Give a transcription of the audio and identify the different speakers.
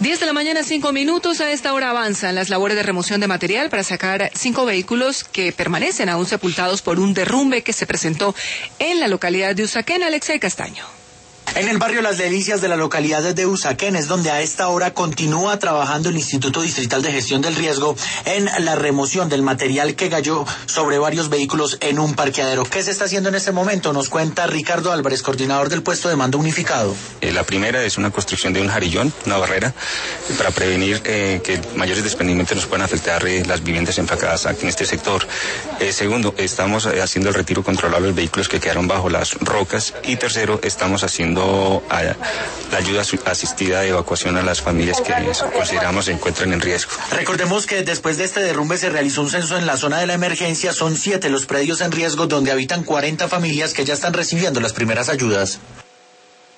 Speaker 1: 10 de la mañana, 5 minutos. A esta hora avanzan las labores de remoción de material para sacar 5 vehículos que permanecen aún sepultados por un derrumbe que se presentó en la localidad de Usaquén. Alexei Castaño.
Speaker 2: En el barrio Las Delicias de la localidad de Usaquén es donde a esta hora continúa trabajando el Instituto Distrital de Gestión del Riesgo en la remoción del material que cayó sobre varios vehículos en un parqueadero. ¿Qué se está haciendo en este momento? Nos cuenta Ricardo Álvarez, coordinador del puesto de mando unificado.
Speaker 3: La primera es una construcción de un jarillón, una barrera, para prevenir que mayores desprendimientos nos puedan afectar las viviendas empacadas aquí en este sector. Segundo, estamos haciendo el retiro controlado de los vehículos que quedaron bajo las rocas. Y tercero, estamos haciendo la ayuda asistida de evacuación a las familias que consideramos se encuentran en riesgo.
Speaker 2: Recordemos que después de este derrumbe se realizó un censo en la zona de la emergencia. Son 7 los predios en riesgo donde habitan 40 familias que ya están recibiendo las primeras ayudas.